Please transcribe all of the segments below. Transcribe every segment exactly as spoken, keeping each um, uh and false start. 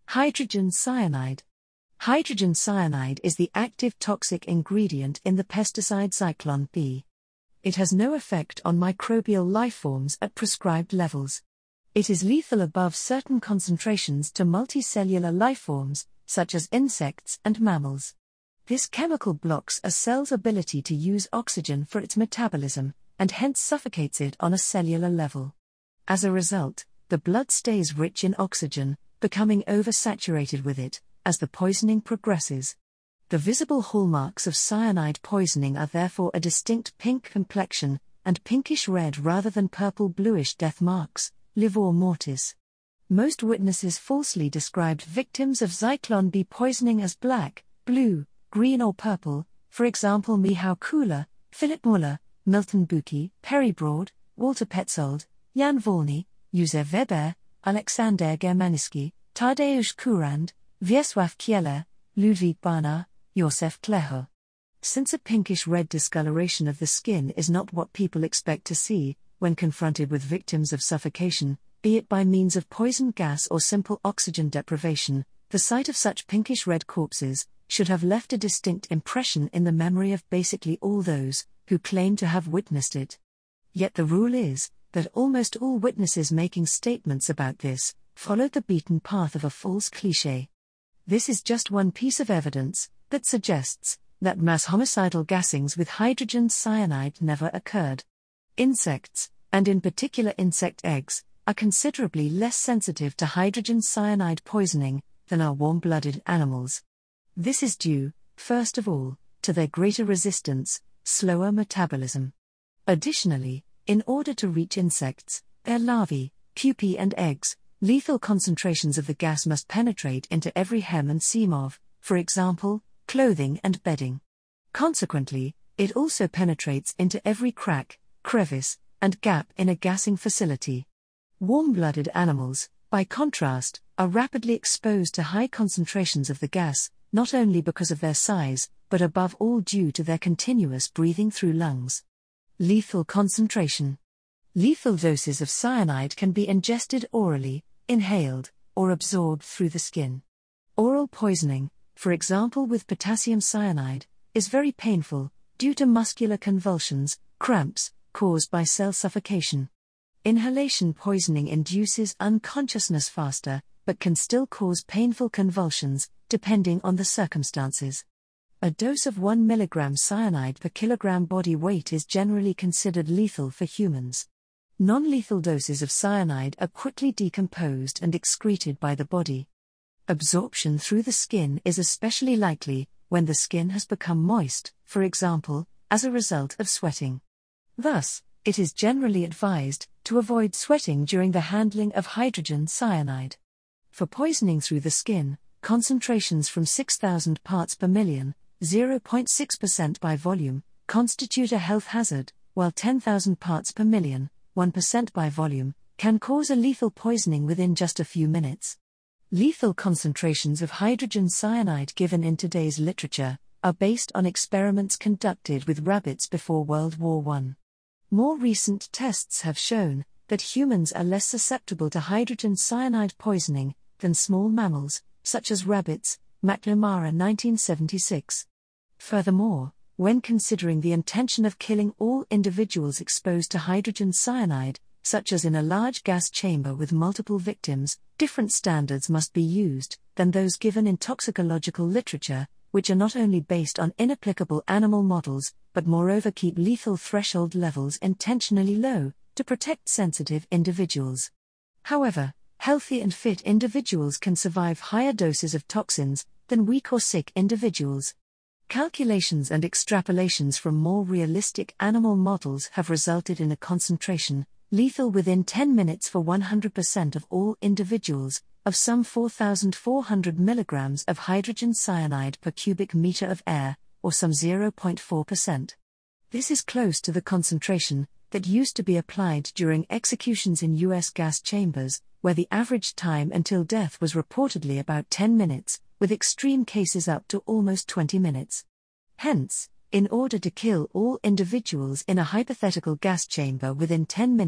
Hydrogen cyanide. Hydrogen cyanide is the active toxic ingredient in the pesticide Zyklon B. It has no effect on microbial lifeforms at prescribed levels. It is lethal above certain concentrations to multicellular lifeforms, such as insects and mammals. This chemical blocks a cell's ability to use oxygen for its metabolism, and hence suffocates it on a cellular level. As a result, the blood stays rich in oxygen, becoming oversaturated with it, as the poisoning progresses. The visible hallmarks of cyanide poisoning are therefore a distinct pink complexion, and pinkish red rather than purple-bluish death marks, livor mortis. Most witnesses falsely described victims of Zyklon B poisoning as black, blue, green or purple, for example Michał Kula, Philip Muller, Milton Bucki, Perry Broad, Walter Petzold, Jan Wolny, Józef Weber, Aleksander Germaniski, Tadeusz Kurand, Wiesław Kieler, Ludwig Barnard, Józef Kleho. Since a pinkish-red discoloration of the skin is not what people expect to see when confronted with victims of suffocation, be it by means of poison gas or simple oxygen deprivation, the sight of such pinkish-red corpses should have left a distinct impression in the memory of basically all those who claim to have witnessed it. Yet the rule is that almost all witnesses making statements about this followed the beaten path of a false cliché. This is just one piece of evidence that suggests that mass homicidal gassings with hydrogen cyanide never occurred. Insects, and in particular insect eggs, are considerably less sensitive to hydrogen cyanide poisoning than are warm-blooded animals. This is due, first of all, to their greater resistance, slower metabolism. Additionally, in order to reach insects, their larvae, pupae and eggs, lethal concentrations of the gas must penetrate into every hem and seam of, for example, clothing and bedding. Consequently, it also penetrates into every crack, crevice, and gap in a gassing facility. Warm-blooded animals, by contrast, are rapidly exposed to high concentrations of the gas, not only because of their size, but above all due to their continuous breathing through lungs. Lethal concentration. Lethal doses of cyanide can be ingested orally, inhaled, or absorbed through the skin. Oral poisoning, for example with potassium cyanide, is very painful, due to muscular convulsions, cramps, caused by cell suffocation. Inhalation poisoning induces unconsciousness faster, but can still cause painful convulsions, depending on the circumstances. A dose of one milligram cyanide per kilogram body weight is generally considered lethal for humans. Non-lethal doses of cyanide are quickly decomposed and excreted by the body. Absorption through the skin is especially likely when the skin has become moist, for example, as a result of sweating. Thus, it is generally advised to avoid sweating during the handling of hydrogen cyanide. For poisoning through the skin, concentrations from six thousand parts per million, zero point six percent by volume, constitute a health hazard, while ten thousand parts per million, one percent by volume, can cause a lethal poisoning within just a few minutes. Lethal concentrations of hydrogen cyanide given in today's literature are based on experiments conducted with rabbits before World War One. More recent tests have shown that humans are less susceptible to hydrogen cyanide poisoning than small mammals, such as rabbits, McNamara nineteen seventy-six. Furthermore, when considering the intention of killing all individuals exposed to hydrogen cyanide, such as in a large gas chamber with multiple victims, different standards must be used than those given in toxicological literature, which are not only based on inapplicable animal models, but moreover keep lethal threshold levels intentionally low, to protect sensitive individuals. However, healthy and fit individuals can survive higher doses of toxins than weak or sick individuals. Calculations and extrapolations from more realistic animal models have resulted in a concentration, lethal within ten minutes for one hundred percent of all individuals, of some four thousand four hundred milligrams of hydrogen cyanide per cubic meter of air, or some zero point four percent. This is close to the concentration that used to be applied during executions in U S gas chambers, where the average time until death was reportedly about ten minutes, with extreme cases up to almost twenty minutes. Hence, in order to kill all individuals in a hypothetical gas chamber within ten minutes,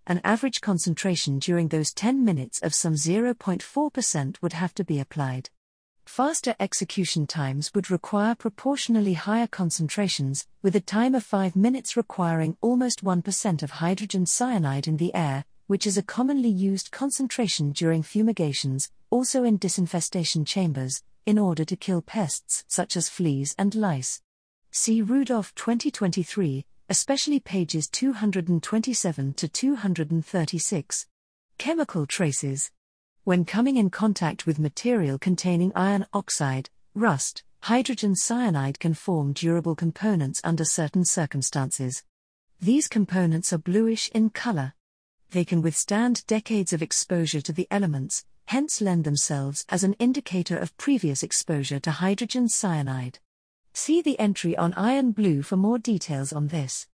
an average concentration during those ten minutes of some zero point four percent would have to be applied. Faster execution times would require proportionally higher concentrations, with a time of five minutes requiring almost one percent of hydrogen cyanide in the air, which is a commonly used concentration during fumigations, also in disinfestation chambers, in order to kill pests such as fleas and lice. See Rudolph twenty twenty-three, especially pages two twenty-seven to two thirty-six. Chemical traces. When coming in contact with material containing iron oxide, rust, hydrogen cyanide can form durable components under certain circumstances. These components are bluish in color. They can withstand decades of exposure to the elements, hence lend themselves as an indicator of previous exposure to hydrogen cyanide. See the entry on iron blue for more details on this.